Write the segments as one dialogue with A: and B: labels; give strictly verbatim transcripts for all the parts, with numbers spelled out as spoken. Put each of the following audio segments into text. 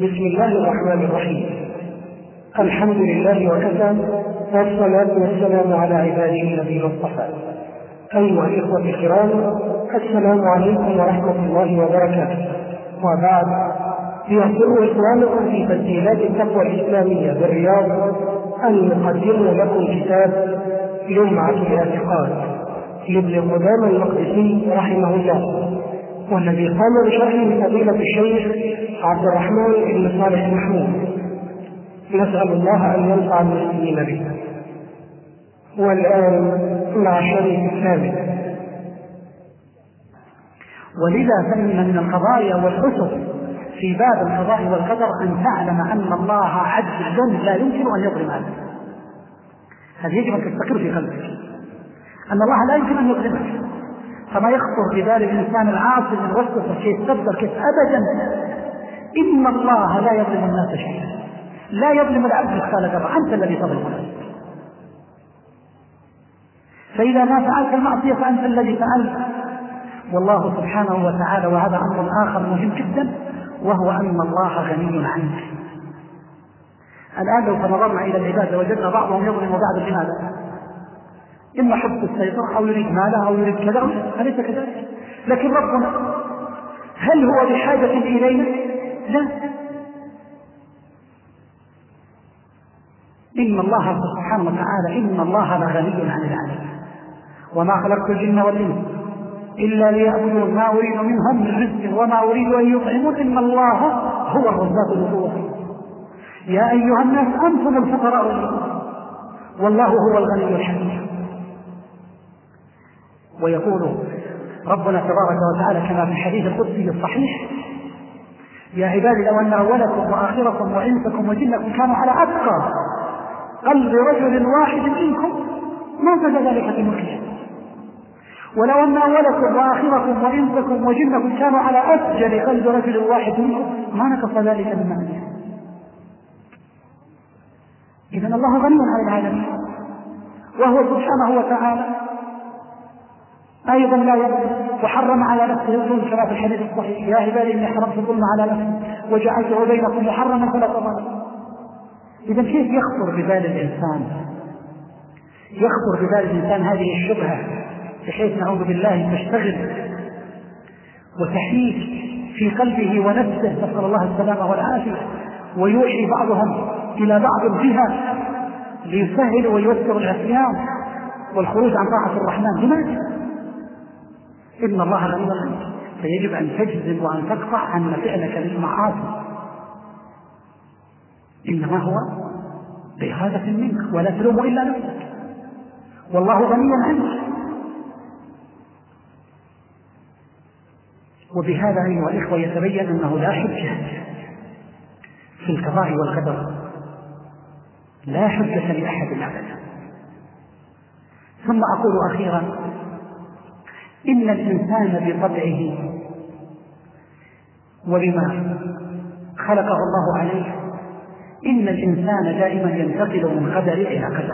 A: بسم الله الرحمن الرحيم. الحمد لله وكفى، والصلاة والسلام على عباده الذين اصطفى. أيها الإخوة الكرام، السلام عليكم ورحمة الله وبركاته. وبعد، يسر إخوانكم في تسجيلات التقوى الإسلامية بالرياض أن نقدم لكم كتاب لمعة الاعتقاد لابن قدامة المقدسي رحمه الله، والذي قام بشرحه فضيلة الشيخ عبد الرحمن بن صالح محمود. نسأل الله أن ينفع المسلمين به. والآن مع الشريف الثالث.
B: ولذا فإن من القضايا والأسس في باب القضاء والقدر أن تعلم أن الله عدل لا يمكن أن يظلم هذا. هذا يجب أن تستقر في قلبك، أن الله لا يمكن أن يظلمك. فما يخطر ببال الإنسان العاصي من وسط الشيء يستبدل كيف أبدا. إن الله لا يظلم الناس شيئا، لا يظلم العبد مثقال ذرة، أنت الذي تظلم نفسك. فإذا ما فعلت المعصية فأنت الذي فعلت. والله سبحانه وتعالى، وهذا أمر آخر مهم جدا، وهو أن الله غني عنك. الآن لو تنظرنا إلى العباد وجدنا بعضهم يظلم بعض، لماذا؟ إما حب السيطرة أو يريد ماله أو يريد كذا، أليس كذلك؟ لكن ربنا هل هو بحاجة إلينا؟ لا. إن الله سبحانه وتعالى إن الله لغني عن العالمين، وما خلقت الجن والإنس إلا ليعبدون، ما أريد منهم من رزق وما أريد أن يطعمون، إن الله هو الرزاق ذو القوة. يا أيها الناس أنتم الفقراء إلى الله والله هو الغني الحميد. ويقول ربنا تبارك وتعالى كما في الحديث القدسي الصحيح: يا عبادي لو أن أولكم وآخركم وإنسكم وجنكم كانوا على أتقى قلب رجل واحد منكم ما زاد ذلك في ملكه، ولو أن أولكم وآخركم وإنسكم وجنكم كانوا على أفجر قلب رجل واحد منكم ما نقص ذلك من معنى. إذن الله غني عن العالمين، وهو سبحانه وتعالى أيضا لا يظلم، وحرم على نفسه الظلم كما في الحديث الصحيح: يا عبادي إني حرمت الظلم على نفسي وجعلته بينكم محرما فلا تظلموا. إذن كيف يخطر ببال الإنسان يخطر ببال الإنسان هذه الشبهة، بحيث نعوذ بالله تشتغل وتحيك في قلبه ونفسه، نسأل الله السلامة والعافية، ويوحي بعضهم إلى بعض الجهة ليسهل ويوسر العصيان والخروج عن طاعة الرحمن. لماذا؟ إن الله غني عنك، فيجب أن تجزم وأن تقطع أن فعلك للمعاصي إنما هو بإرادة منك، ولا تلوم إلا نفسك، والله غني عنك. وبهذا أيها الإخوة يتبين أنه لا حجة في القضاء والقدر، لا حجة لأحد أبدا. ثم أقول أخيرا: إن الإنسان بطبعه وبما خلقه الله عليه، إن الإنسان دائما ينتقل من قدر إلى قدر،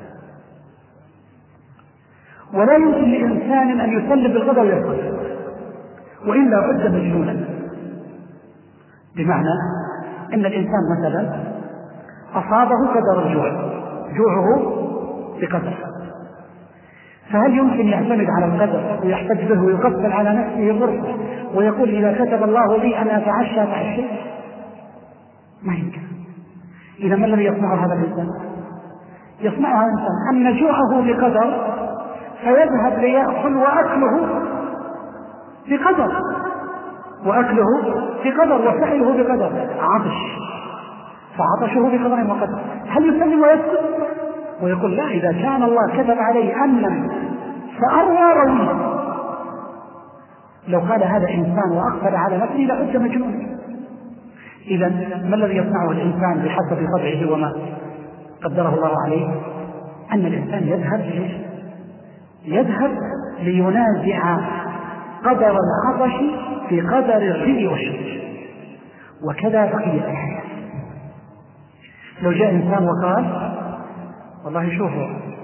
B: ولا يمكن لإنسان أن يسلم بالقدر ويسلم، وإلا بد مجنونا. بمعنى أن الإنسان مثلا أصابه قدر الجوع، جوعه بقدر، فهل يمكن يعتمد على القدر ويحتج به ويقفل على نفسه الغرفة ويقول إذا كتب الله لي أن أتعشى تعشى؟ ما يمكن. إذا ما الذي يصنعه هذا الإنسان؟ يصنعها إنسان أن جوعه بقدر فيذهب ليأكل وأكله بقدر، وأكله بقدر، وسعيه بقدر، عطش فعطشه بقدر وقدر. هل يسلم ويسكت ويقول لا، إذا كان الله كتب عليه أمنا فأروى رويه؟ لو قال هذا إنسان وأقبل على نفسه لعد مجنون. إذا ما الذي يصنعه الإنسان بحسب طبعه وما قدره الله عليه؟ أن الإنسان يذهب يذهب لينازع قدر العطش في قدر الري والشرب، وكذا بقية الحياة. لو جاء إنسان وقال والله شوفوا،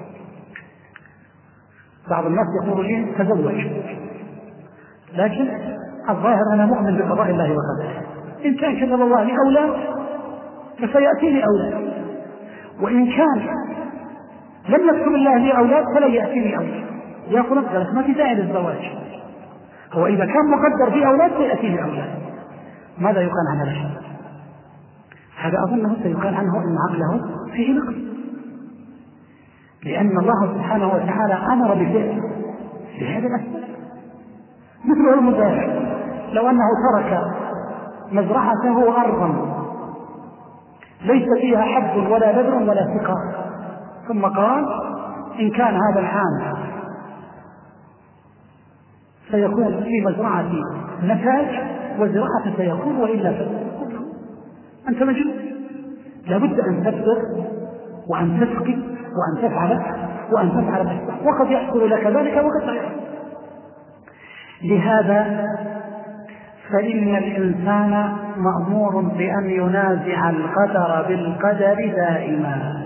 B: بعض الناس يقول لي تزوج، لكن الظاهر أنا مؤمن بقضاء الله وقدره، إن كان كتب الله لي أولاد فسيأتيني أولاد، وإن كان لم يكتب الله لي أولاد فلن يأتيني أولاد. يا فلان قالت ما في داعي للزواج، هو إذا كان مقدر في أولاد سيأتيني أولاد. ماذا يقال عن هذا الشيء؟ هذا أظنه سيقال عنه إن عقله فيه نقص، لأن الله سبحانه وتعالى أمر بفعل بهذا الأسباب. مثل المزارع لو أنه ترك مزرعته أرضا ليس فيها حب ولا بذر ولا سقاء، ثم قال إن كان هذا العام سيكون في مزرعتي نتاج وزراعة سيكون وإلا فسيكون، أنت مجنون، لابد أن تبذر وأن تسقي وأن تفعل وأن تفعل الأسباب، وقد يحصل لك ذلك وقد لا يحصل. لهذا فإن الإنسان مأمور بأن ينازع القدر بالقدر دائما.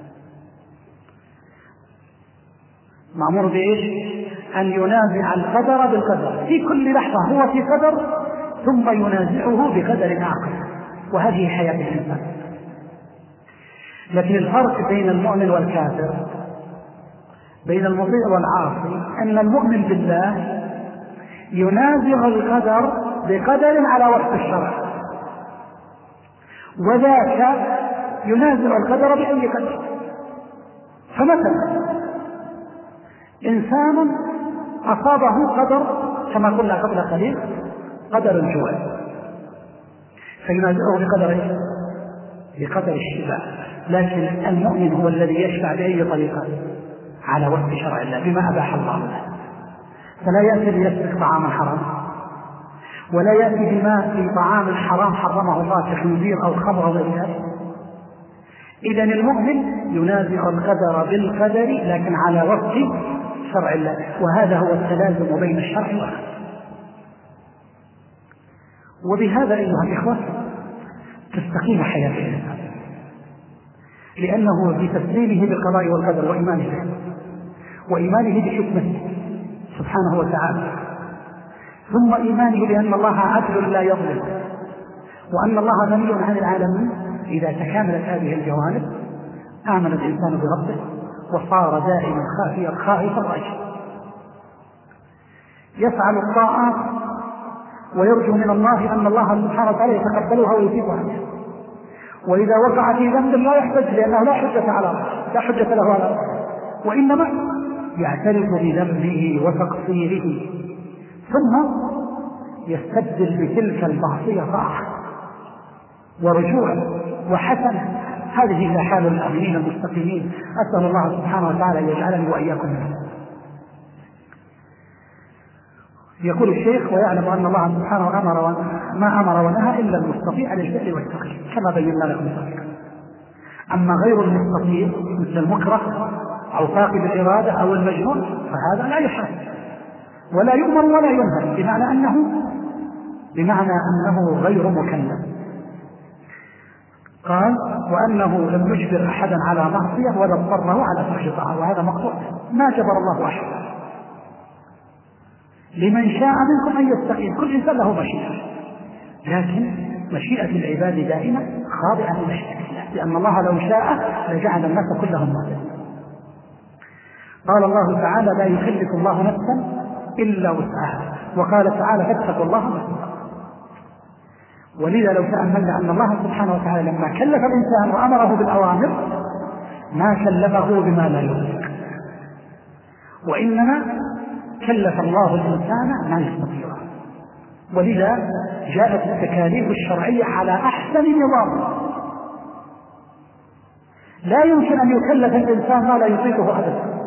B: مأمور بإيش؟ أن ينازع القدر بالقدر في كل لحظة، هو في قدر ثم ينازعه بقدر آخر، وهذه حياة الإنسان. لكن الفرق بين المؤمن والكافر، بين المطيع والعاصي، أن المؤمن بالله ينازع القدر بقدر على وفق الشرع، وذاك ينازع القدر بأي قدر. فمثلا إنسان أصابه قدر كما قلنا قبل قليل قدر الجوع، فينازعه بقدر ايش؟ بقدر الشفاء. لكن المؤمن هو الذي يشفع بأي طريقة؟ على وفق شرع الله بما أباح الله له، فلا يأتي ليسلك طعاما حرام، ولا يأتي بما في طعام حرام حرمه الله كخنزير أو خمر أو غير ذلك. إذن المؤمن ينازع القدر بالقدر لكن على وفق شرع الله، وهذا هو التلازم بين الشرع والعقل. وبهذا أيها الإخوة تستقيم حياة الإنسان، لأنه بتسليمه بالقضاء والقدر وإيمانه به وإيمانه بحكمته سبحانه وتعالى، ثم إيمانه بأن الله عدل لا يظلم، وأن الله غني عن العالمين. إذا تكاملت هذه الجوانب آمن الإنسان بربه وصار دائما خافيا خائفا رجلا، يفعل الطاعات ويرجو من الله أن الله سبحانه وتعالى يتقبلها ويجيب عنها، وإذا وقع في ذنب لا يحتج لأنه لا حجة على الله، لا حجة له على الله، وإنما يعترف بذنبه وتقصيره ثم يستبدل بتلك المعصية طاعة ورجوع وحسنة. هذه هي حال الآمنين المستقيمين. أسأل الله سبحانه وتعالى أن يجعلني وإياكم منهم. يقول الشيخ ويعلم أن الله سبحانه أمر ما أمر ونهى إلا المستطيع للفعل والتقييد كما بينا لكم سابقا. أما غير المستطيع مثل المكره أو فاقد الإرادة أو المجنون فهذا لا يحرم ولا يؤمر ولا ينهى، بمعنى أنه بمعنى أنه غير مكلف. قال وأنه لم يجبر أحدا على معصية ولا اضطره على ترك طاعة، وهذا مقطوع، ما جبر الله أحدا. لمن شاء منكم أن يستقيم، كل إنسان له مشيئة، لكن مشيئة العباد دائما خاضعة لمشيئة الله، لأن الله لو شاء لجعل الناس كلهم مهتدين. قال الله تعالى لا يكلف الله نفسا إلا وسعها، وقال تعالى فاتقوا الله ما استطعتم. ولذا لو تأملنا أن الله سبحانه وتعالى لما كلف الإنسان وأمره بالأوامر ما كلفه بما لا يطيق، وإنما كلف الله الإنسان ما يستطيع. ولذا جاءت التكاليف الشرعية على أحسن نظام، لا يمكن أن يكلف الإنسان ما لا يطيقه أبدا.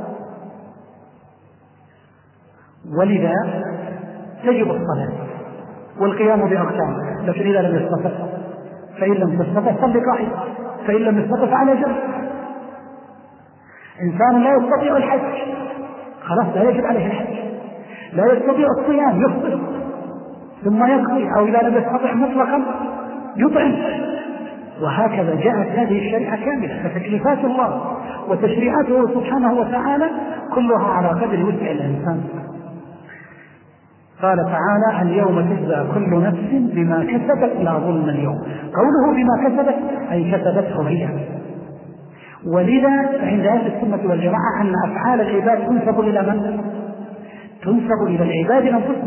B: ولذا تجب الصلاة والقيام بأركانها، لكن إذا لم يستطع فإن لم تستطع صل قاعدا، فإن لم يستطع على جنب. إنسان لا يستطيع الحج خلاص لا يجب عليه الحج، لا يستطيع الصيام يفطر ثم يقضي، أو إذا لم يستطع مطلقا يطعم. وهكذا جاءت هذه الشريعة كاملة، فتكليفات الله وتشريعاته سبحانه وتعالى كلها على قدر وسع الإنسان. قال تعالى: اليوم تجزى كل نفس بما كسبت لا ظلم اليوم. قوله بما كسبت أي كسبته هي. ولذا عند أهل السنة والجماعة أن أفعال العباد تنسب إلى من؟ تنسب إلى العباد أنفسهم.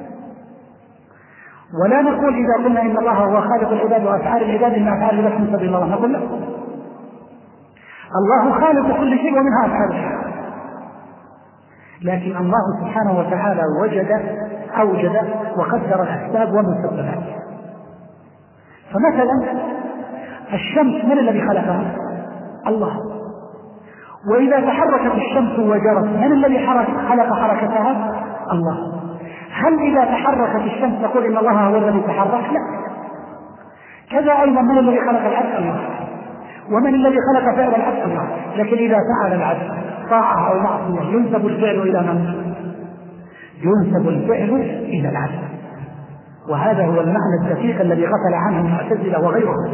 B: ولا نقول إذا قلنا إن الله هو خالق العباد وأفعال العباد إن أفعال العباد تنسب إلى الله، نقول لا، الله خالق كل شيء ومنها أفعال العباد، لكن الله سبحانه وتعالى وجد أوجد وقدر الأسباب والمسببات. فمثلا الشمس من الذي خلقها؟ الله. وإذا تحركت الشمس وجرت من الذي خلق حركتها؟ الله. هل إذا تحركت الشمس تقول إن الله هو الذي تحرك؟ لا. كذا أيضا من الذي خلق العبد؟ الله. ومن الذي خلق فعل العبد؟ الله. لكن إذا فعل العبد طاعة أو معصية ينسب الفعل إلى من؟ ينسب الفعل إلى العبد. وهذا هو المعنى الدقيق الذي غفل عنه المعتزلة وغيرهم،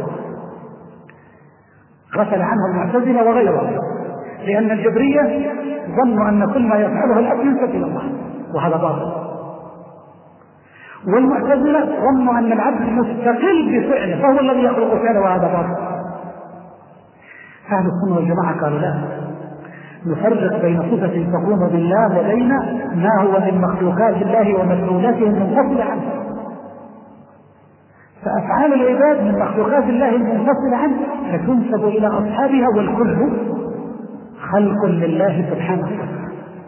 B: غفل عنه المعتزلة وغيرهم، لأن الجبرية ظنوا أن كل ما يفعله العبد ينسب إلى الله، وهذا باطل. والمعتزلة ظنوا أن العبد مستقل بفعله فهو الذي يخلق فعله، وهذا باطل. أهل السنة والجماعة قالوا لا، نفرق بين صفة تقوم بالله وبين ما هو من مخلوقات الله ومفعولاته المنفصلة عنه. فأفعال العباد من مخلوقات الله المنفصلة عنه فتنسب إلى أصحابها، والكل خلق لله سبحانه وتعالى.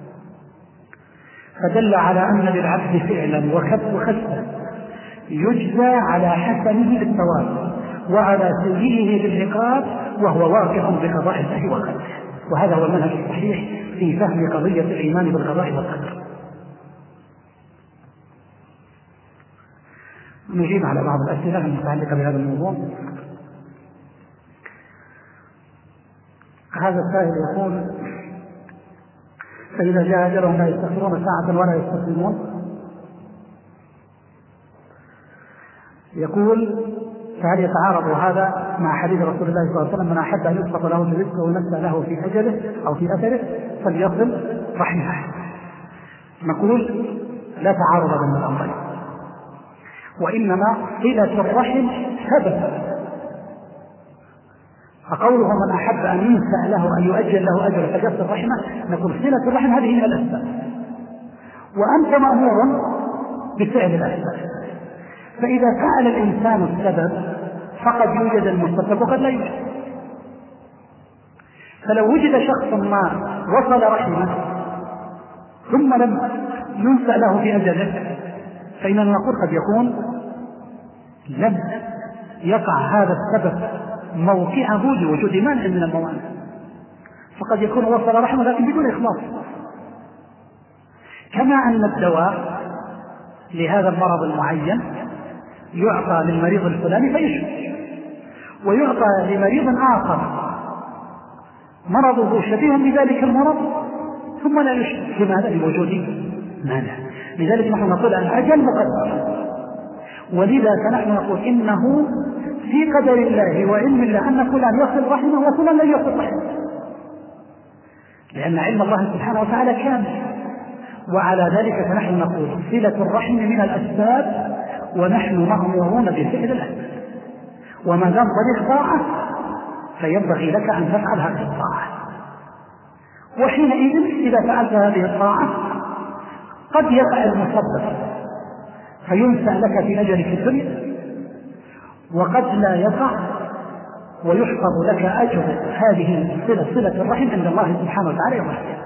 B: فدل على أن للعبد فعلا وخسا يجزى على حسنه بالثواب وعلى سيئه بالعقاب، وهو واقع بقضاء الله وقدره. وهذا هو المنهج الصحيح في فهم قضية الإيمان بالقضاء والقدر. نجيب على بعض الأسئلة المتعلقة بهذا الموضوع. هذا السائل يقول: فإذا جاء أجلهم لا يستأخرون ساعة ولا يستقدمون. يقول: فهل يتعارض هذا مع حديث رسول الله صلى الله عليه وسلم: من أحب أن يسبق له برزقه وينسى له في أجله أو في أثره فليصل رحمه؟ نقول: لا تعارض بين الأمرين، وإنما صلة الرحم سبب. فقوله من أحب أن ينسى له أن يؤجل له أجله فليصل رحمه، نقول صلة الرحم هذه من الأسباب، وأنت مأمور بفعل الأسباب. فإذا فعل الإنسان السبب فقد يوجد المسبب وقد لا يوجد. فلو وجد شخص ما وصل رحمه ثم لم ينسى له في أجله فإننا نقول قد يكون لم يقع هذا السبب موقعه لوجود مانع من الموانع، فقد يكون وصل رحمه لكن بدون إخلاص. كما أن الدواء لهذا المرض المعين يعطى للمريض الفلاني فيشفى، ويعطى لمريض آخر مرضه شبيه بذلك المرض ثم لا يشفى. لماذا؟ لوجود مانع. لذلك نحن نقول الأجل مقدر، ولذا فنحن نقول إنه في قدر الله وعلم الله أن فلان يصل رحمه وفلان لا يصل رحمه، لأن علم الله سبحانه وتعالى كامل. وعلى ذلك فنحن نقول صلة الرحم من الأسباب، ونحن مأمورون بفعل الأسباب، وما دام طريق طاعة فينبغي لك أن تفعل هذه الطاعة. وحينئذ إذا فعلت هذه الطاعة قد يقع المسبب فينسى لك في أجلك الدنيا، وقد لا يقع ويحفظ لك أجر هذه الصلة صلة الرحم عند الله سبحانه وتعالى يوم القيامة.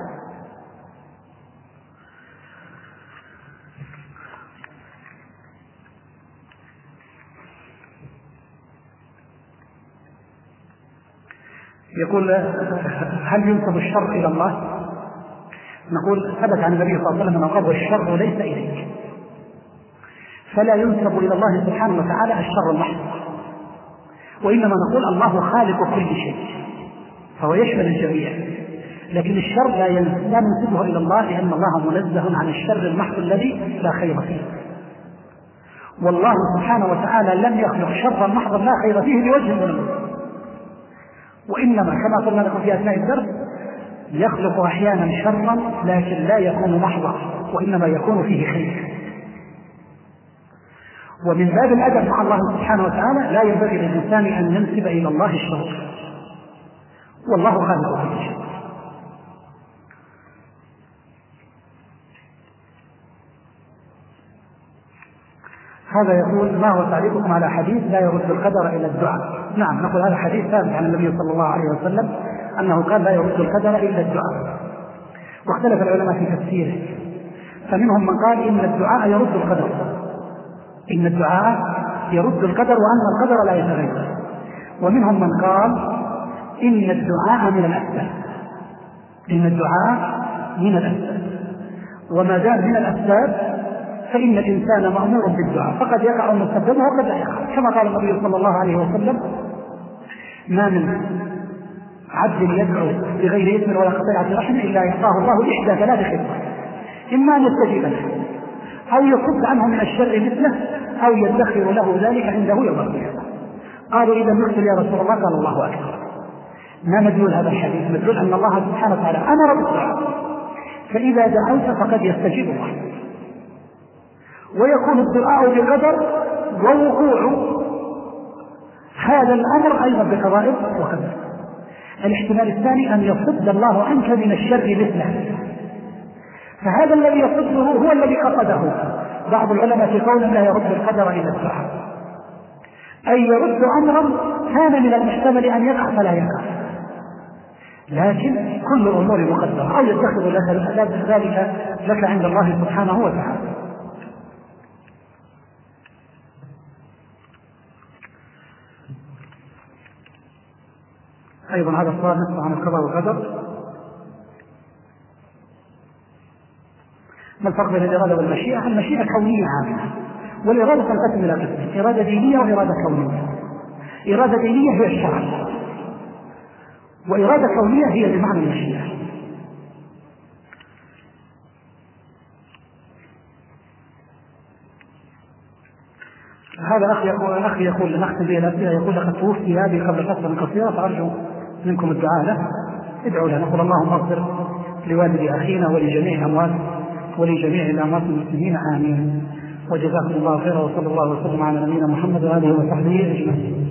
B: يقول: هل ينسب الشر إلى الله؟ نقول: ثبت عن النبي صلى الله عليه وسلم أنه قال: الشر ليس إليك. فلا ينسب إلى الله سبحانه وتعالى الشر المحض، وإنما نقول الله خالق كل شيء فهو يشمل الجميع، لكن الشر لا ننسبه إلى الله لأن الله منزه عن الشر المحض الذي لا خير فيه. والله سبحانه وتعالى لم يخلق شرا محضا لا خير فيه لوجه من الوجوه، وإنما كما قلنا لكم في أثناء الدرس يخلق أحيانا شرا لكن لا يكون محضا، وإنما يكون فيه خير. ومن باب الأدب مع الله سبحانه وتعالى لا ينبغي للإنسان أن ينسب إلى الله الشر، والله خالق كل شيء. هذا يقول: ما هو تعليقكم على حديث لا يرد القدر إلى الدعاء؟ نعم، نقول هذا حديث ثابت عن النبي صلى الله عليه وسلم أنه قال: لا يرد القدر إلا الدعاء. واختلف العلماء في تفسيره، فمنهم من قال إن الدعاء يرد القدر، إن الدعاء يرد القدر وأن القدر لا يتغير. ومنهم من قال إن الدعاء من الأسباب، إن الدعاء من الأسباب، وما دام من الأسباب فإن الإنسان مأمور بالدعاء، فقد يقع مسببه وقد لا يقع، كما قال النبي صلى الله عليه وسلم: ما من عبد يدعو بغير إثم ولا قطيعة رحم إلا يعطاه الله إحدى ثلاث خيرات: إما أن يستجيب له، أو يصد عنه من الشر مثله، أو يدخر له ذلك عنده يوم القيامة. قالوا: إذا نقتل يا رسول الله؟ قال: الله أكبر. ما مدلول هذا الحديث؟ مدلول أن الله سبحانه وتعالى أمر بالدعاء، فإذا دعوت فقد يستجيب الله، ويكون الدعاء بقدر ووقوع هذا الأمر أيضا بقضاء وقدر. الاحتمال الثاني أن يصد الله عنك من الشر مثله، فهذا الذي يصده هو الذي قصده. بعض العلماء في قول لا يرد القدر إلى الدعاء، أي يرد أمرا كان من المحتمل أن يقع فلا يقع، لكن كل الأمور مقدرة، أو يتخذ لك ذلك لك عند الله سبحانه وتعالى. أيضا هذا السؤال نصف عن القضاء والقدر: ما الفرق بين الإرادة والمشيئة؟ المشيئة كونية عامة، والإرادة تنقسم إلى قسمين: إرادة دينية وإرادة كونية. إرادة دينية هي الشرع، وإرادة كونية هي بمعنى المشيئة. هذا أخي يقول أخي يقول لنختم به الأسئلة، يقول: لقد توفي أبي قبل فترة قصيرة، فأرجو منكم الدعاء له. ادعوا له، نقول: اللهم اغفر لوالد أخينا ولجميع الأموات ولجميع الأموات المسلمين، آمين. وجزاكم الله خيرا، وصلى الله وسلم على نبينا محمد وآله وصحبه أجمعين.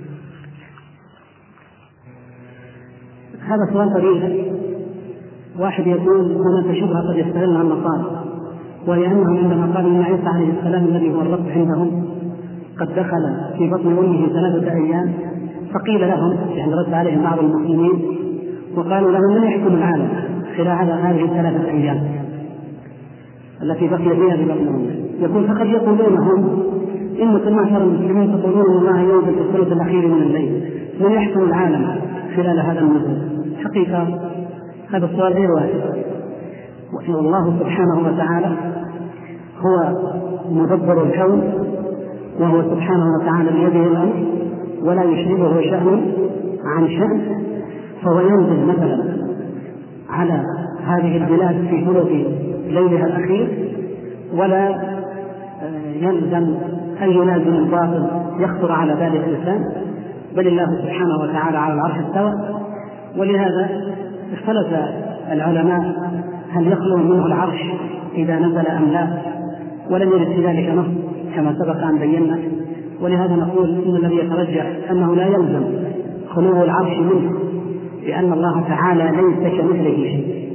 C: هذا سؤال طويل. واحد يقول: هناك شبهة قد يستغلها النصارى، وهي أنهم عندما قالوا إن عيسى عليه السلام الذي هو الرب عندهم قد دخل في بطن أمه ثلاثة أيام، فقيل لهم، يعني رد عليهم بعض المسلمين وقالوا لهم: من يحكم العالم خلال هذه الثلاثة أيام التي بقي فيها في بطن أمه؟ يقول: فقد يقولون هم إنكم معشر المسلمين تقولون إن الله ينزل في الثلث الأخير من الليل، من يحكم العالم خلال هذا النزول؟ حقيقة هذا السؤال غير واحد، والله سبحانه وتعالى هو مدبر الكون، وهو سبحانه وتعالى بيده الأمر ولا يشركه شأن عن شأن، فهو ينزل مثلا على هذه البلاد في ثلث ليلها الأخير، ولا يلزم أن يلازم الباطل يخطر على بال الإنسان، بل الله سبحانه وتعالى على العرش استوى. ولهذا اختلف العلماء هل يخلو منه العرش إذا نزل أم لا، ولم يرد في ذلك نص كما سبق أن بينا. ولهذا نقول إن الذي يترجح أنه لا يلزم خلو العرش منه، لأن الله تعالى ليس كمثله شيء.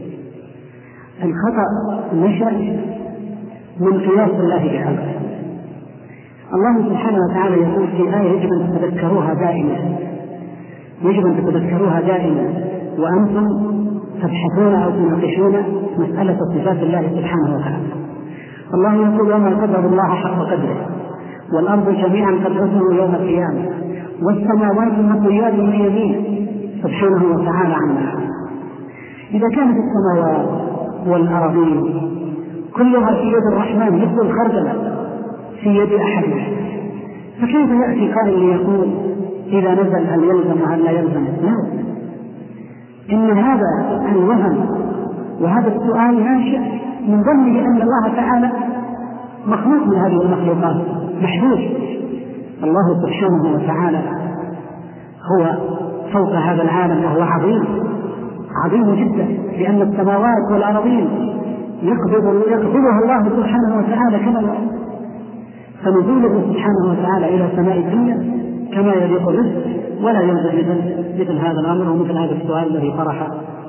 C: الخطأ نشأ من قياس الله بخلقه. الله سبحانه وتعالى يقول في آية يجب أن تتذكروها دائما، يجب أن تتذكروها دائما وأنتم تبحثون أو تناقشون مسألة صفات الله سبحانه وتعالى. الله يقول: وما قدر الله حق قدره، والأرض جميعا قدرته يوم القيامة، والسماوات مطويات بيمينه سبحانه وتعالى عما. إذا كانت السماوات والأراضين كلها في يد الرحمن مثل الخردلة في يد أحدنا، فكيف يأتي قائل ليقول إذا نزل هل يلزم وهل لا يلزم؟ لا، إن هذا الوهم وهذا السؤال ناشئ من ظنه أن الله تعالى مخلوق من هذه المخلوقات، محدود. الله سبحانه وتعالى هو فوق هذا العالم، وهو عظيم عظيم جدا، لأن السماوات والأرضين يقبض يقبضها الله سبحانه وتعالى كما فنزوله سبحانه وتعالى إلى سماء الدنيا كما يليق به، ولا ينزل مثل, مثل هذا الأمر ومثل هذا السؤال الذي طرح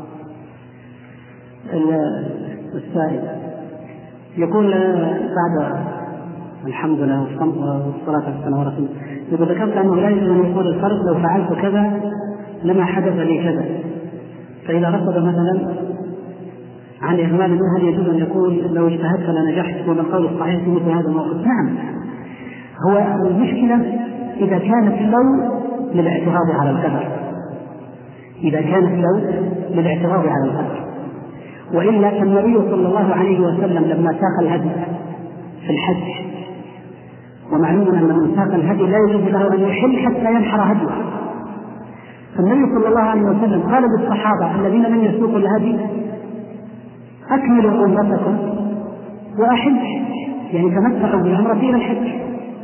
C: السائل. يقول بعد الحمد لله والصلاة والسلام على رسول الله، يقول ذكرت أنه لا يجوز أن يقول الفرد لو فعلت كذا لما حدث لي كذا، فإذا رفض مثلا عن إهمال منه هل يجوز أن يقول لو اجتهدت لنجحت؟ وما القول الصحيح في مثل هذا الموقف؟ نعم، هو المشكلة إذا كانت لو للاعتراض على القدر، إذا كانت لو للاعتراض على القدر، وإلا فالنبي صلى الله عليه وسلم لما ساق الهدي في الحج، ومعلوم أن من ساق الهدي لا يجوز له أن يحل حتى ينحر هديه، فالنبي صلى الله عليه وسلم قال للصحابة الذين لم يسوقوا الهدي أكملوا عمرتكم وأحل، يعني تمتعوا بالعمرة إلى الحج.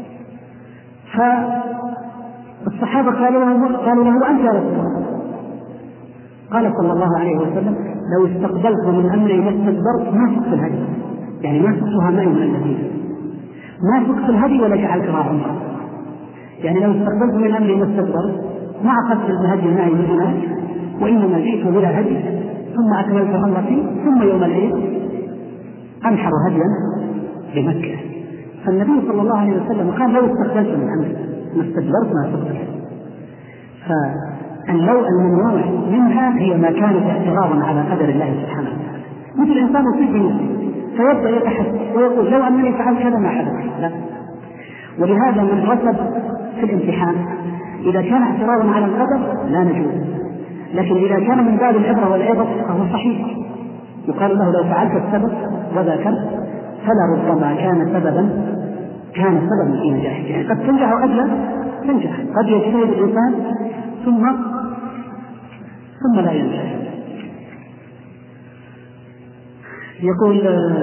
C: فالصحابة قالوا له, قالوا له أنت يا رسول الله. قال صلى الله عليه وسلم لو استقبلت من أمري ما استدبرت ما سقت الهدي، يعني ما سقتها معي من الذين ما سقت الهدي ولا جعلتها عمرة، يعني لو استقبلت من أمري ما استدبرت ما أخذت الهدي معي من هناك، وإنما جئت بلا هدي ثم أكملت عمرتي ثم يوم العيد أنحر هديا بمكة. فالنبي صلى الله عليه وسلم قال لو استقبلت من أمري ما استدبرت ما سقت الهدي. فاللو الممنوع منها هي ما كانت اعتراضا على قدر الله سبحانه وتعالى، مثل الإنسان يصيب بنفسه فيبدأ يتحسس ويقول لو أنني فعلت كذا ما حدث. لا، ولهذا من رتب في الامتحان إذا كان اعتراضا على القدر لا نجوز، لكن إذا كان من باب العبرة والعبر فهو صحيح، يقال له لو فعلت السبب وذاكرت فلربما كان سببا كان سببا في نجاحك، يعني قد تنجح وقد لا تنجح، قد يجتهد الإنسان ثم ثم لا ينجح. يقول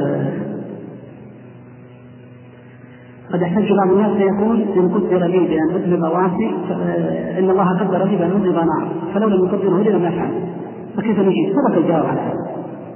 C: قد يحتج بعض الناس فيقول إن قدر لي بأن أذنب واسي إن الله قدر لي بأن أذنب نار فلو لم يقدره لي لم يفعل، فكيف نجيب؟ سبق الجواب على هذا.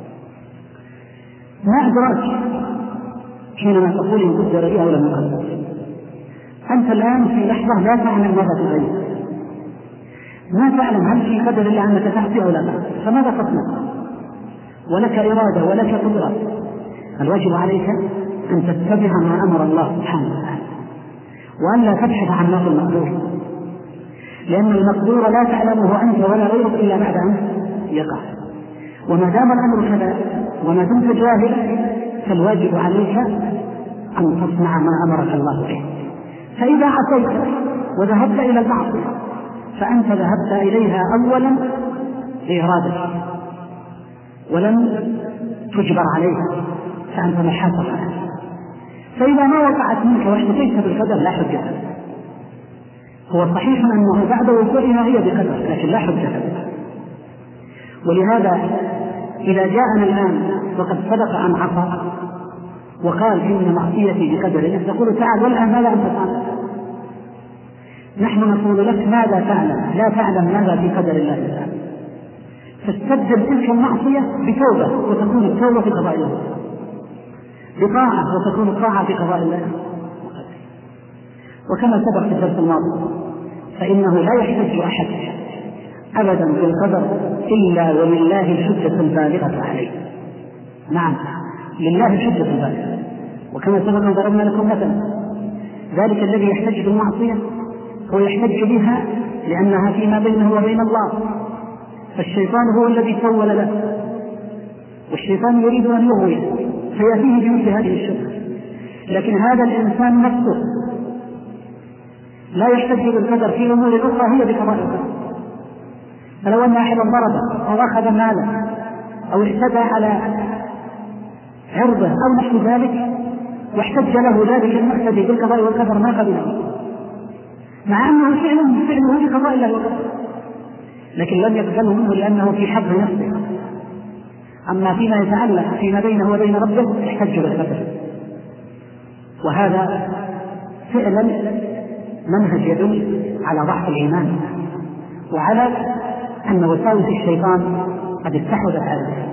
C: ما أدراك حينما تقول إن قدر لي أو لم يقدر، أنت الآن في لحظة لا تعلم ماذا تغير، ما تعلم هل في قدر الله أنك تحصي أو لا تحصي، فماذا تصنع؟ ولك إرادة ولك قدرة، الواجب عليك أن تتبع ما أمر الله سبحانه وتعالى، وأن لا تبحث عن نقل المقدور، لأن المقدور لا تعلمه أنت ولا غيرك إلا بعد أن يقع. وما دام الأمر كذلك وما دمت جاهلا فالواجب عليك أن تصنع ما أمرك الله به. فإذا عصيت وذهبت إلى المعصية فأنت ذهبت إليها أولا بإرادتك ولم تجبر عليها، فأنت محاسب عليها. فإذا ما وقعت منك واحتجت بالقدر لا حجة، هو صحيح أنه بعد وقوعها هي بقدر لكن لا حجة. ولهذا إذا جاءنا الآن وقد سبق أن عصى وقال إن معصيتي بقدر، تقول تعال والآن ماذا أنت تعلم؟ نحن نقول لك ماذا تعلم؟ لا تعلم ماذا في قدر الله تعالى، فاستبدل تلك المعصية بتوبة وتكون التوبة في قضاء الله، بطاعة وتكون الطاعة في قضاء الله. وكما سبق في الدرس الماضي فإنه لا يحتج أحد أبدا بالقدر إلا ولله الحجة البالغة عليه. نعم، لله الحجة البالغة. وكما سبق أن ضربنا لكم مثلا ذلك الذي يحتج بالمعصية هو يحتج بها لأنها فيما بينه وبين الله، فالشيطان هو الذي سول له، والشيطان يريد أن يغوي فيأتيه بمثل هذه الشبهة. لكن هذا الإنسان نفسه لا يحتج بالقدر في أمور أخرى هي بقضاء القدر. فلو أن أحدا ضرب أو أخذ مالا أو اعتدى على عرضه أو نحو ذلك واحتج له ذلك المعتدي بالقضاء والقدر ما قبله، مع أنه فعلا فعله بقضاء الله والقدر، لكن لم يقبله منه لأنه في حظ نفسه. أما فيما يتعلق فيما بينه وبين ربه يحتج بالقدر. وهذا فعلا منهج يدل على ضعف الإيمان وعلى أن وساوس الشيطان قد استحوذت عليه.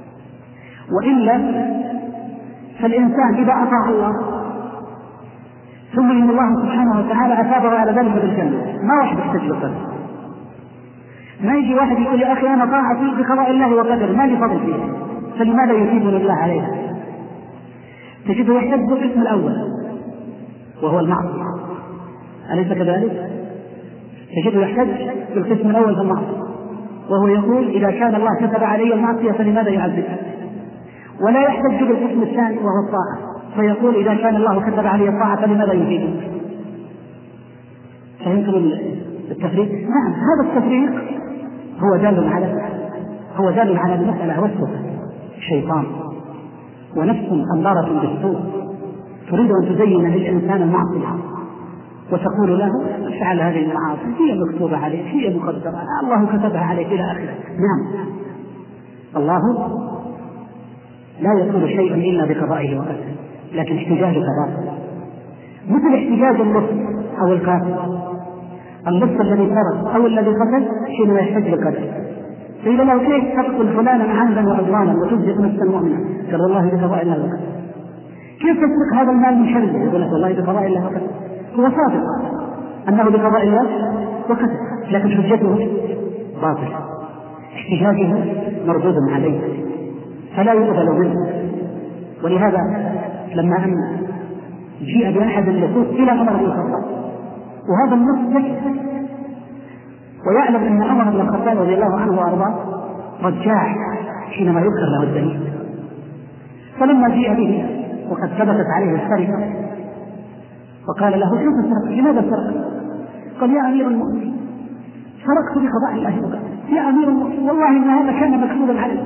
C: وإلا فالإنسان إذا أطاع الله
B: ثم إن الله سبحانه وتعالى أثابه على ذلك بالجنة، ما واحد يحتج بالقدر. ما يجي واحد يقول يا أخي أنا طاعتي بقضاء الله وقدره ما لي فضل فيها، فلماذا يثيبني الله عليها؟ تجده يحتج بالاسم الأول وهو المعصية، أليس كذلك؟ تجده يحتج بالقسم الأول في المعصية وهو يقول إذا كان الله كتب علي المعصية فلماذا يعذبها؟ ولا يحتج بالقسم الثاني وهو الطاعة فيقول إذا كان الله كتب علي الطاعة فلماذا يفيدني؟ فهمتم التفريق؟ نعم، هذا التفريق هو دال على هو دال على المسألة وسوسة الشيطان ونفس أمارة بالسوء تريد أن تزين للإنسان المعصية وتقول له افعل هذه المعاصي هي مكتوبة عليك هي مقدرة الله كتبها عليك إلى آخره. نعم، الله لا يكون شيء إلا بقضائه وقدره، لكن احتجاج قضاء مثل احتجاج اللص أو القاتل. اللص الذي سرق أو الذي قتل حينما يحتج بالقدر، قيل له كيف تقتل فلانا عمدا وعدوانا وتجزئ نفسا مؤمنا؟ قال والله بقضاء الله وقدره. كيف تسرق هذا المال من شره؟ يقول لك والله بقضاء الله وقدره. هو صادق أنه بقضاء الله وقدره، لكن حجته باطلة، احتجاجه مردود عليه فلا يقبل منه. ولهذا لما أن جيء بأحد اللصوص إلى عمر بن الخطاب وهذا النص ذكي ويعلم أن عمر بن الخطاب رضي الله عنه وأرضاه رجاع حينما يذكر له الدليل، فلما جيء به وقد ثبتت عليه السرقة فقال له كيف سرقت؟ لماذا سرقت؟ قال يا أمير المؤمنين سرقت بقضاء الله وقدره. يا أمير المؤمنين والله إن هذا كان مكتوبا عليك.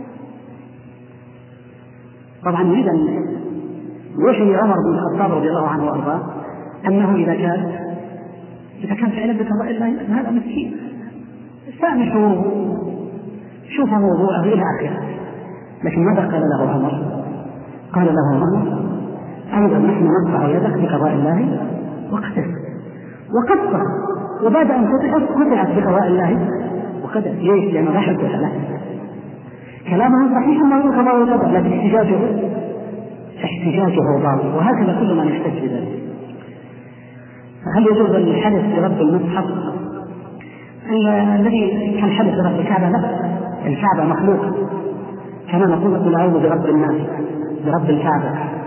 B: طبعا يريد أن يوحي عمر بن الخطاب رضي الله عنه وأرضاه أنه إذا كان إذا كان فعلا بقضاء الله هذا مسكين سامحوه شوفوا موضوعه إلى آخره. لكن ماذا قال له عمر؟ قال له عمر أيضا نحن نقطع يدك بقضاء الله وقدره، وقطع وبعد أن قطعت بقضاء الله وقدره. ليش؟ لأنه لا حجة له، كلامه صحيح أنه قضاء وقدر لكن احتجاجه احتجاجه باطل، وهكذا كل من يحتج بذلك. هل يجوز الحلف برب المصحف؟ الذي كان حلف برب الكعبة لا، الكعبة مخلوقة كما نقول قل أعوذ برب الناس برب الكعبة،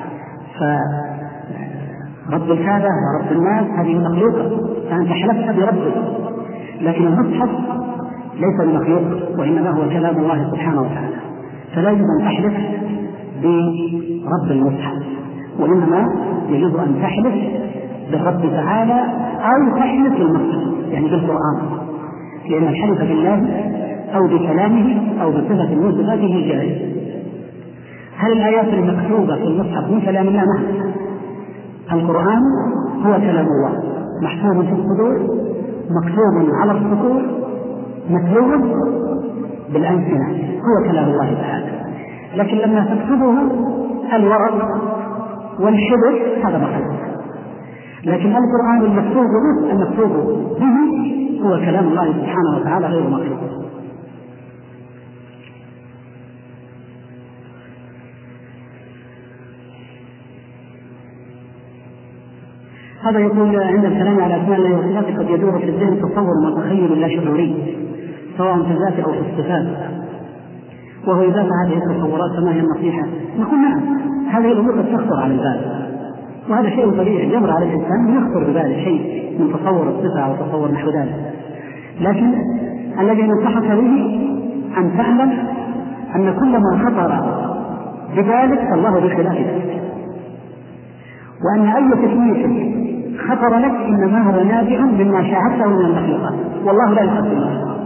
B: فرب الكعبة ورب الناس هذه مخلوقة فأنت حلفت بربك، لكن المصحف ليس بمخلوق وإنما هو كلام الله سبحانه وتعالى، فلا يجوز أن تحلف برب المصحف، وإنما يجوز أن تحلف بالرب تعالى أو تحلف بالمصحف يعني بالقرآن، لأن الحلف بالله أو بكلامه أو بصفة من صفاته جائز. هل الآيات المكتوبة في المصحف من كلام الله؟ نعم، القرآن هو كلام الله محفوظ في الصدور مكتوب على السطور متلوث بالألسنة، هو كلام الله تعالى. لكن لما تكتبه الورق والحبر هذا مخلوق، لكن القرآن المكتوب به المكتوب به هو كلام الله سبحانه وتعالى غير مخلوق. هذا يقول عند الكلام على أسماء الله وصفاته قد يدور في الذهن تصور وتخيل لا شعوري سواء في الذات أو في الصفات، وهو إذا هذه التصورات فما هي النصيحة؟ نقول نعم، هذه الأمور قد تخطر على البال، وهذا شيء طبيعي يمر على الإنسان يخطر بباله شيء من تصور الصفة أو تصور نحو ذلك، لكن الذي ننصحك به أن تعلم أن كل ما خطر بذلك فالله بخلاف ذلك، وأن أي تكليف خطر لك إنما هو نابع مما شاهدته من المخلوقات، والله لا يخطر المخلوقات،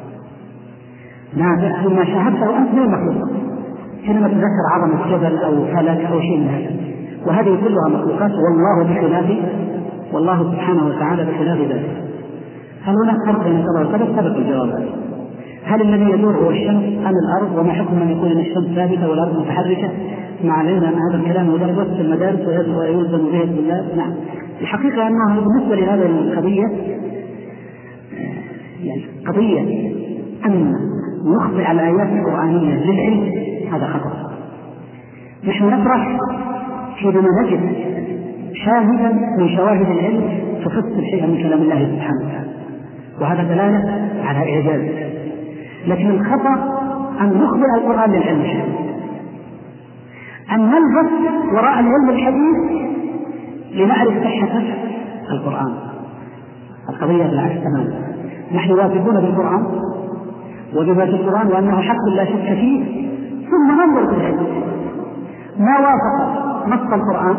B: نابع مما شاهدته أنت من المخلوقات، حينما تذكر عظم الجبل أو فلك أو شيء من هذا، وهذه كلها مخلوقات والله بخلاف والله سبحانه وتعالى بخلاف ذلك. هل هناك فرق بين كذا وكذا؟ سبق الجواب. هل الذي يدور هو الشمس أم الأرض؟ وما حكم من يقول أن الشمس ثابتة والأرض متحركة؟ ما علينا أن هذا الكلام يدرس في المدارس ويلزم به بالله. نعم، الحقيقة أنه بالنسبة لهذه القضية يعني قضية أن نخضع الآيات القرآنية للعلم هذا خطأ. نحن نفرح حينما نجد
C: شاهدا من شواهد العلم تفسر شيئا من كلام الله سبحانه وتعالى، وهذا دلالة على إعجاز. لكن الخطأ أن نخبر القرآن للعلم الحديث، أن نلبس وراء العلم الحديث لنعرف صحة القرآن. القضية بالعكس تماما، نحن واثقون بالقرآن وبما في القرآن وأنه حق لا شك فيه، ثم ننظر في العلم، ما وافق نص القرآن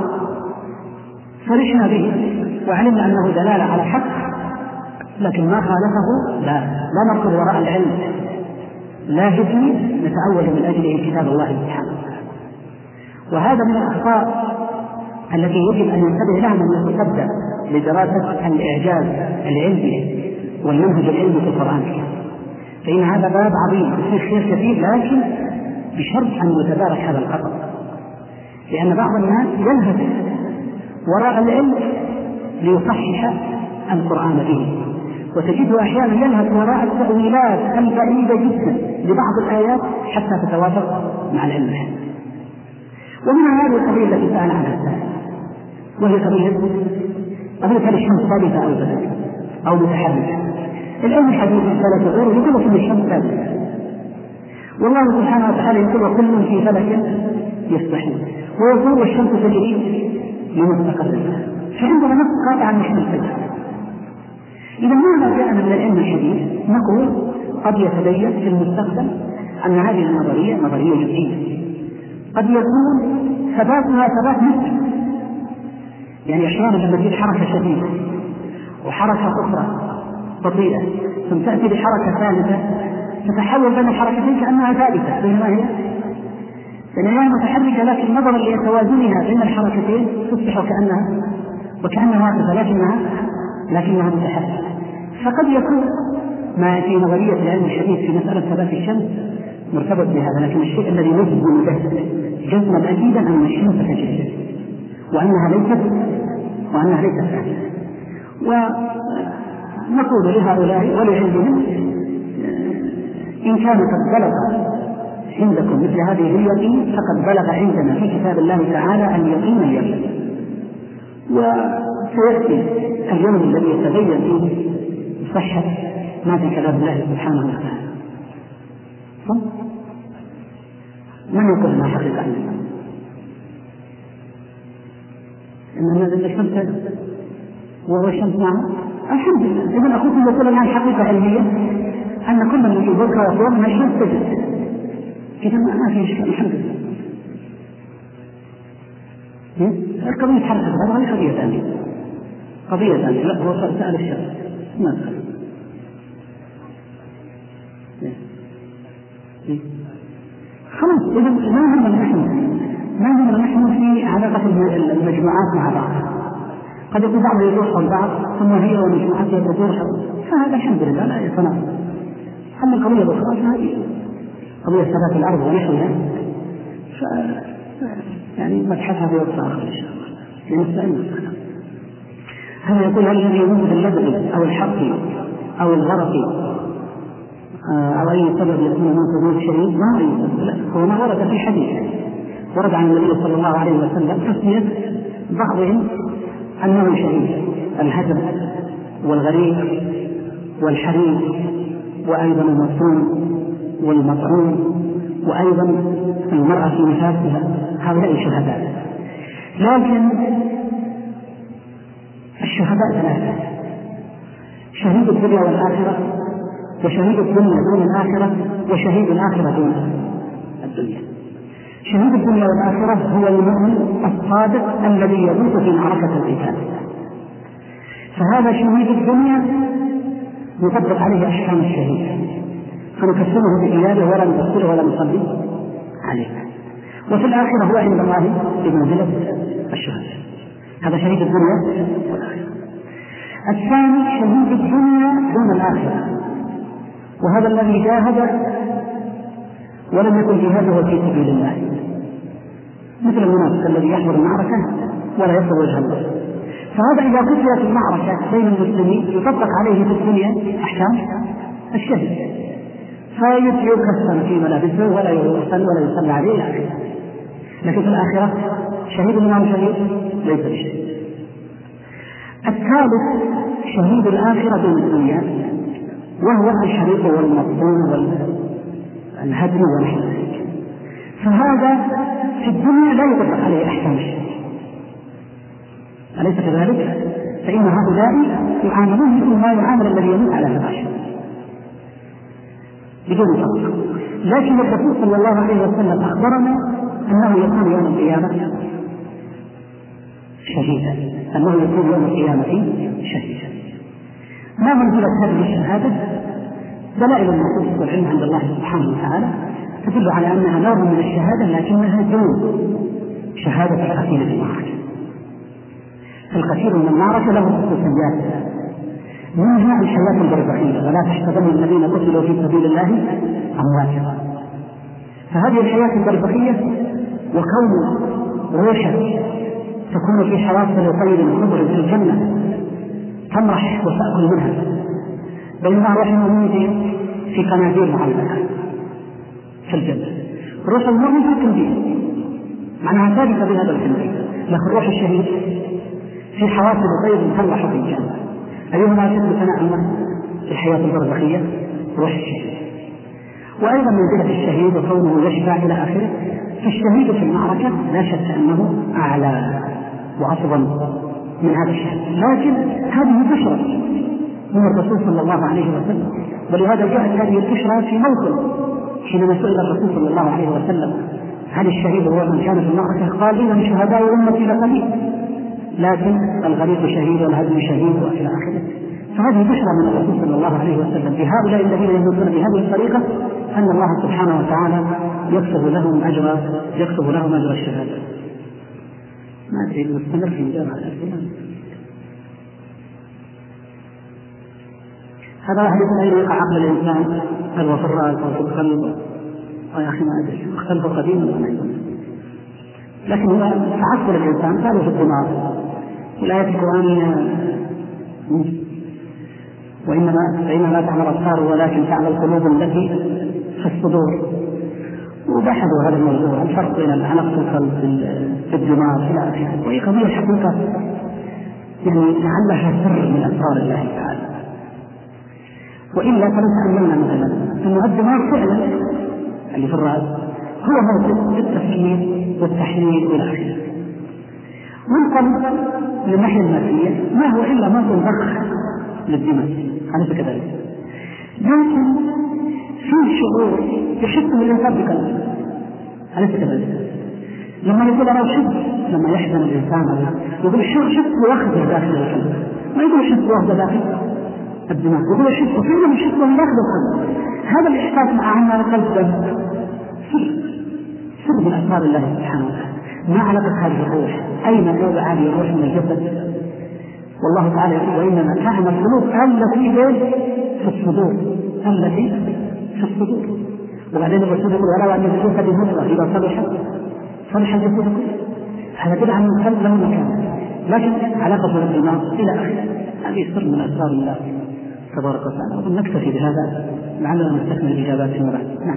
C: فرحنا به وعلمنا أنه دلالة على حق، لكن ما خالفه لا لا نركض وراء العلم، لا هدي نتأول من أجله كتاب الله سبحانه وتعالى. وهذا من الأخطاء التي يجب أن ينتبه لها من يتصدى لدراسة الإعجاز العلمي والمنهج العلمي في القرآن، فإن هذا باب عظيم فيه خير كثير، لكن بشرط أن يتدارك هذا الخطأ، لأن بعض الناس يلهث وراء العلم ليصحح القرآن به، وتجده أحيانا يلهث وراء التأويلات البعيدة جدا لبعض الآيات حتى تتوافق مع العلم. ومن هذه القضية التي سأل عنها السائل، وهي قضية قضية هل الشمس ثابتة أو ثابتة أو متحركة. العلم الحديث الثلاثة غيره يقول أن الشمس ثابتة، والله سبحانه وتعالى يقول كل في فلك يسبحون، ويقول والشمس تجري لمستقر لها، فعندنا نص قاطع عن الشمس ثابتة. إذا ماذا جاءنا من العلم الحديث؟ نقول قد يتبين في المستقبل أن هذه النظرية نظرية جزئية، قد يكون ثباتها ثبات نسبي، يعني أحيانا لما تجد حركة شديدة وحركة أخرى بطيئة ثم تأتي بحركة ثالثة تتحول بين الحركتين كأنها ثالثة، بينما هي بينما متحركة، لكن نظرا لتوازنها بين الحركتين تصبح كأنها وكأنها واقفة لكنها لكنها متحركة. فقد يكون ما في نظرية العلم الحديث في مسألة ثبات الشمس مرتبط بهذا، لكن الشيء الذي نجزم به جزما أكيدا أن الشمس تجري وأنها ليست وأنها ليست ثابتة. ونقول لهؤلاء ولعلمهم إن كان قد بلغ عندكم مثل هذه اليقين فقد بلغ عندنا في كتاب الله تعالى اليقين اليقين، وسيأتي اليوم الذي يتبين فيه صحة ما في كلام الله سبحانه وتعالى. من يقول ما حقيقة عنه إن الشمس وهو الشمس معه؟ الحمد لله. إذا أخوكم يقول الآن حقيقة علمية أن كل من يقول ويقول أن الشمس تجد، إذا ما في إشكال الحمد لله. القضية حركة هذه قضية ثانية قضية ثانية لا هو سأل الشمس ما سأل. خلاص إذا ما هم نحن ما هم نحن في علاقة المجموعات مع بعض، قد يكون بعض يروح البعض ثم هي ومجموعات يروح، فهذا الحمد لله لا يتناقض. أما القضية الأخرى فهذه قضية ثبات الأرض ونحوها ف يعني مبحثها في وقت آخر إن شاء الله لنستعين. هذا يقول هل الذي يموت باللبن أو الحق أو الغرق أو أي سبب يكون موت موت شديد؟ ما أي سبب، لا هو ما ورد في حديث ورد عن النبي صلى الله عليه وسلم تسمية بعضهم أنه شهيد، الهدم والغريق والحريق وأيضا المصون والمطعون وأيضا المرأة في نفاسها، هؤلاء شهداء. لكن الشهداء ثلاثة: شهيد الدنيا والآخرة، وشهيد الدنيا دون الآخرة، وشهيد الآخرة دون الدنيا. شهيد الدنيا والآخرة هو المؤمن الصادق الذي يموت في معركة القتال، فهذا شهيد الدنيا يطبق عليه أحكام الشهيد، فنكفره بإياده ولا نغسله ولا نصلي عليه. وفي الآخرة هو عند الله بمنزلة الشهداء، هذا شهيد الدنيا والآخرة. الثاني شهيد الدنيا دون الآخرة، وهذا الذي جاهد ولم يكن جهاده في سبيل الله، مثل المنافق الذي يحضر المعركة ولا يصل وجه الله، فهذا إذا قتل في المعركة بين المسلمين يطبق عليه في الدنيا أحكام الشهيد، فيكفن في ملابسه ولا يغسل ولا يصلى عليه إلى آخره. لكن في الآخرة شهيد الإمام شهيد ليس بشهيد، الثالث شهيد الآخرة دون الدنيا، وهو الحريق والمطعون والهدم ونحو ذلك، فهذا في الدنيا لا يطلق عليه أحكام الشرك، أليس كذلك؟ فإن هؤلاء يعاملون مثل ما يعامل الذي يموت على فراشه بدون فرق. لكن الرسول صلى الله عليه وسلم أخبرنا أنه يكون يوم القيامة شهيدا، أنه يكون يوم القيامة شهيدا. ما منزلة هذه الشهادة؟ دلائل النصوص والعلم عند الله سبحانه وتعالى تدل على أنها نوع من الشهادة، لكنها دون شهادة القتيل في المعركة. القتيل من المعركة له خصوصيات، منها الحياة البرزخية، ولا تحسبن الذين قتلوا في سبيل الله أمواتا. فهذه الحياة البرزخية وكون روحا تكون في حواصل طير خضر في الجنة تمرح وتأكل منها، بينما روح المؤمن في قناديل معلقة في الجنة. روح المؤمن في التنبيه معناها ثابتة بهذا التنبيه، لكن روح الشهيد في حواصل طير تمرح في الجنة. أيهما أشد تنعما في الحياة البرزخية؟ روح الشهيد. وأيضا منزلة الشهيد وكونه يشفع إلى آخره، فالشهيد في المعركة لا شك أنه أعلى وأفضل من هذا الشهيد، لكن هذه بشرى من الرسول صلى الله عليه وسلم، ولهذا جاءت هذه البشرى في موطن حينما سئل الرسول صلى الله عليه وسلم هل الشهيد هو من كان في المعركة؟ قال إن شهداء أمتي لقليل، لكن الغريق شهيد والهدم شهيد وإلى آخره. فهذه بشرى من الرسول صلى الله عليه وسلم بهؤلاء الذين يموتون بهذه الطريقة، أن الله سبحانه وتعالى يكتب لهم أجر يكتب لهم أجر الشهادة. ما أدري نستمر في مجال هذا واحد يقول أين يقع عقل الإنسان؟ هل هو في الرأس أو في القلب؟ يا أخي ما أدري، اختلف قديما ولا يكون، لكن هو تعقل الإنسان قالوا في الدماغ. الآية القرآنية وإنما فإنما تعمل الأبصار ولكن تعمل القلوب التي في الصدور، وبحثوا هذا الموضوع الفرق بين علاقة القلب في الدماغ إلى آخره. وهي قضية الحقيقة يعني لعلها سر من أسرار الله تعالى، وإلا فلو تأملنا مثلا أن الدماغ فعلا اللي في الرأس هو موضوع التفكير والتحليل إلى آخره، والقلب من الناحية المادية ما هو إلا موضوع ضخ للدماغ، أليس كذلك؟ لكن في شعور يحسه الإنسان بقلبه، أليس كذلك؟ لما يقول أنا أحب، لما يحزن الإنسان يقول شو شفت وأخذ داخل القلب، ما يقول شفت وأخذ داخل الدماغ، يقول شفت وفعلا شفت وأخذ داخل القلب. هذا الإحساس مع أن القلب سر سر من أسرار الله سبحانه وتعالى. ما علاقة هذه الروح؟ أين موضع هذه الروح من الجسد؟ والله تعالى يقول وإنما تعمل القلوب التي في الصدور، التي في الصدور. وبعدين الرسول يقول ولو أن الجسد المطلق إذا صلح صلح الجسد كله. هذا كده عن القلب له مكان، لكن علاقة بالدماغ إلى آخره. هذه سر من أسرار الله تبارك وتعالى. ونكتفي بهذا لعلنا نستكمل الإجابات فيما بعد. نعم.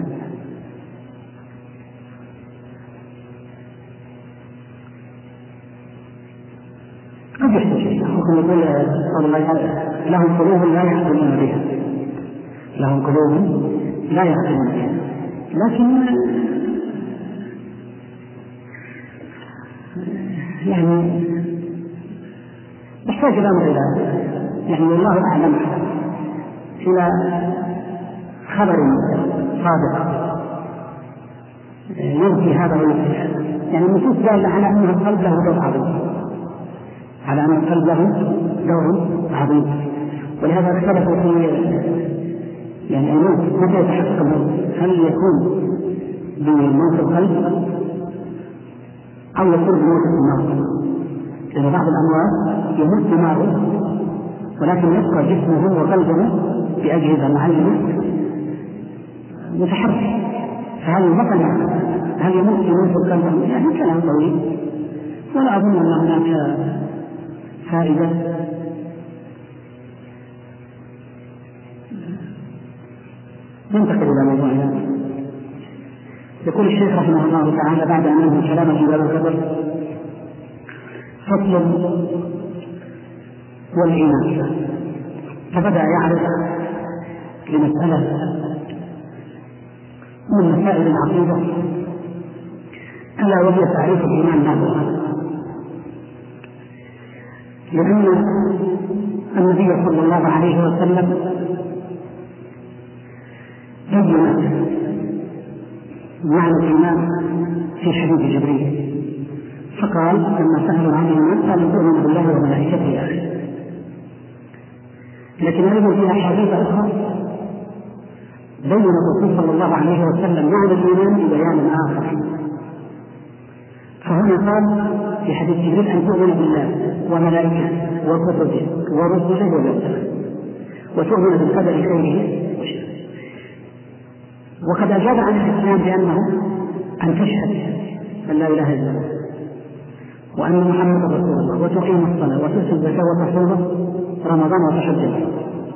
C: قد يحدث شيء، ممكن يقول قول الله تعالى لهم قلوب لا يعقلون بها، لهم قلوب لا يعقلون بها، لكن يعني يحتاج الأمر إلى يعني والله أعلم إلى خبر صادق ينفي هذا وينفي هذا. يعني النصوص دالة على أن القلب له دور عظيم، على أن القلب له دور عظيم، ولهذا اختلفوا في يعني الموت متى يتحقق الموت، هل يكون بموت القلب أو يكون بموت الدماغ؟ لأن بعض الأموات يموت دماغه ولكن يبقى جسمه وقلبه بأجهزة معلمة متحرك، فهل مثلا هل يموت بموت القلب؟ يعني كلام طويل، ولا أظن أن هناك فائدة. ننتقل إلى موضوعنا. يقول الشيخ رحمه الله تعالى بعد أن أنهى كلامه في باب القدر: فصل: والإيمان، فبدأ يعرض لمسألة من مسائل العقيدة ألا وهي تعريف الإيمان ما هو، لأن النبي صلى الله عليه وسلم بين معنى الإيمان في حديث جبريل، فقال لما سألوا عن الإيمان قالوا تؤمن بالله وملائكته آخر. لكن أيضا في أحاديث أخرى بين الرسول صلى الله عليه وسلم معنى الإيمان ببيان آخر، فهنا قال في حديث جبريل أن تؤمن بالله وملائكته وكتبه ورسله واليوم وتؤمن بالقدر خيره وشره. وقد أجاب عن الإسلام بأنه أن تشهد أن لا إله إلا الله وأن محمد رسول الله وتقيم الصلاة وتؤتي الزكاة وتصوم رمضان وتحج البيت.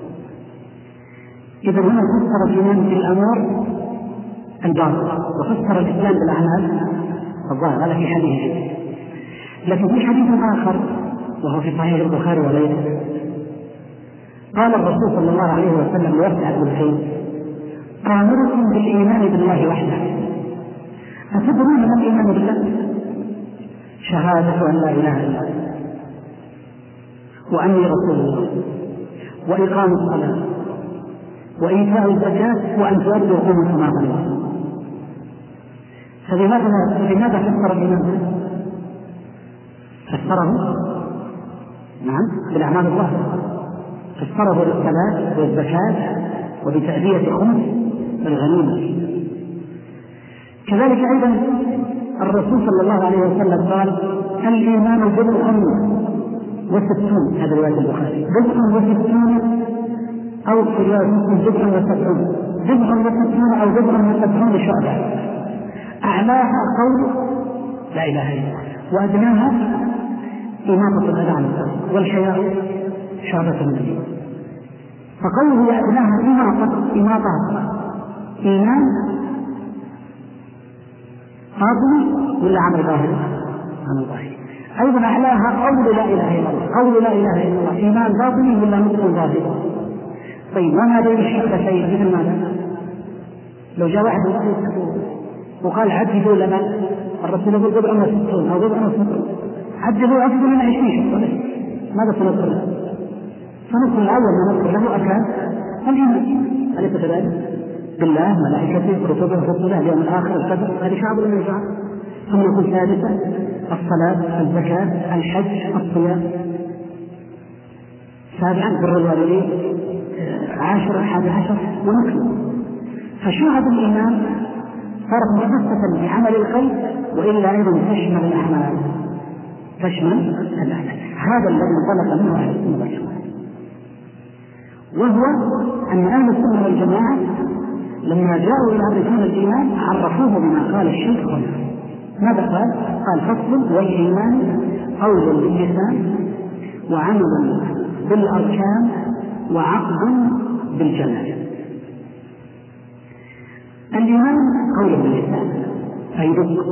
C: إذا هنا فسر الإيمان بالأمور الباطنة وفسر الإسلام بالأعمال الظاهرة، هذا في حديث. لكن في حديث آخر وهو في صحيح البخاري وغيره قال الرسول صلى الله عليه وسلم ليفتح بن الخير آمركم بالإيمان بالله وحده. أتدرون ما الإيمان بالله؟ شهادة أن لا إله إلا الله وأني رسول الله وإقام الصلاة وإيتاء الزكاة وأن تؤدوا الأمة ما الله. فلماذا لماذا فسر الإيمان؟ فسره نعم بالأعمال الظاهرة، فسره بالصلاة والزكاة وبتأدية خمس الغنيمة. كذلك أيضا الرسول صلى الله عليه وسلم قال الإيمان بضع وستون، هذا رواية البخاري، بضع وستون أو في رواية بضع وسبعون، بضع وستون أو بضع وسبعون شعبة، أعلاها قول لا إله إلا الله وأدناها إماطة الأذى عن الطريق والحياء شعبة من الدين. فقوله أدناها إماطة إماطة إيمان باطني ولا عمل ظاهري؟ عمل ظاهري. أيضا أعلاها قول لا إله إلا الله، قول لا إله إلا الله إيمان باطني ولا نطق ظاهري؟ طيب وما بين الشعبتين مثل ماذا؟ لو جاء واحد وقال عددوا لنا، الرسول يقول بضع وستون أو بضع وستون، عددوا عددوا لنا عشرين شهر، ماذا سنذكر له؟ سنذكر الأول ما نذكر له أكاد الإيمان، أليس كذلك؟ بالله ملائكته كتبه رسله اليوم الآخر القدر، هذه شعب من الشعب. ثم يكون ثالثا الصلاة الزكاة الحج الصيام، سابعا بر الوالدين، عاشرا حادي عشر ونكمل. فشعب الإيمان صارت مخصصة بعمل القلب وإلا أيضا تشمل الأعمال، تشمل الأعمال. هذا الذي انطلق منه أهل السنة والجماعة، وهو أن أهل السنة والجماعة لما جاءوا إلى أركان الإيمان عرفوه بما قال الشيخ هنا. ماذا قال؟ قال فصل والإيمان قول باللسان وعمل بالأركان وعقد بالجنان. الإيمان قول باللسان أي نطق،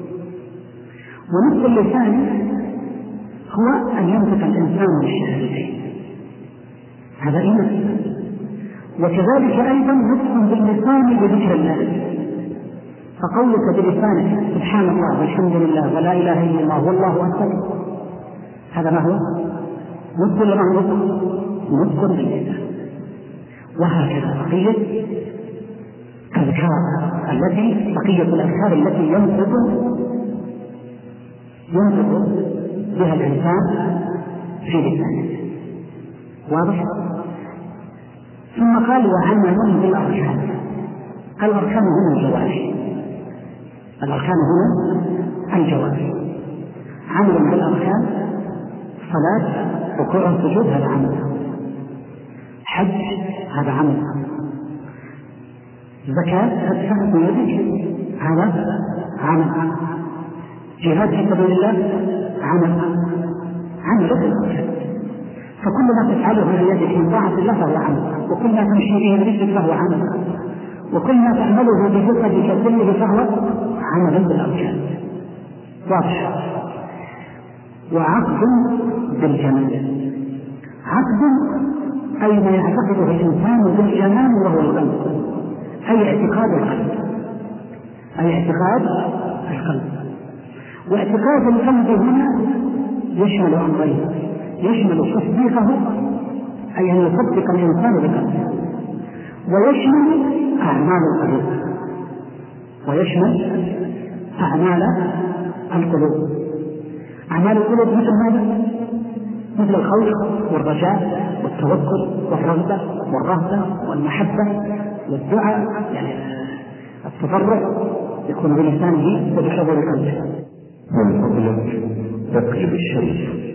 C: ونطق اللسان هو أن ينطق الإنسان بالشهادتين، هذا إيمان. وكذلك أيضا نطق باللسان بذكر الله، فقولك بلسانك سبحان الله والحمد لله ولا إله إلا الله والله أكبر، هذا ما هو نطق ولا ما هو نطق؟ نطق باللسان. وهكذا بقية الأذكار التي بقية الأذكار التي ينطق ينطق بها الإنسان في لسانه، واضح؟ ثم قال وعمل بالأركان. الأركان هنا الجوارح، الأركان هنا الجوارح. عمل بالأركان صلاة ركوع سجود هذا عمل، حج هذا عمل، زكاة تدفع من يدك هذا عمل، جهاد في سبيل الله عمل، عمل بالأركان. فكل ما تفعله بيدك من طاعة الله فهو عمل، وكل ما تمشي به برجلك فهو عمل، وكل ما تعمله بجسدك كله فهو عمل بالأركان، واضح. وعقد بالجمال، عقد أي ما يعتقده الإنسان بالجنان وهو القلب، أي اعتقاد القلب، أي اعتقاد القلب. واعتقاد القلب هنا يشمل أمرين، يشمل تصديقه أي أن يصدق الإنسان بقلبه، ويشمل أعمال القلوب، ويشمل أعمال القلوب. أعمال القلوب مثل ماذا؟ مثل الخوف والرجاء والتوكل والرغبة والرهبة والمحبة والدعاء، يعني التضرع يكون بلسانه وبحضور قلبه.
D: من فضلك تقلب الشيء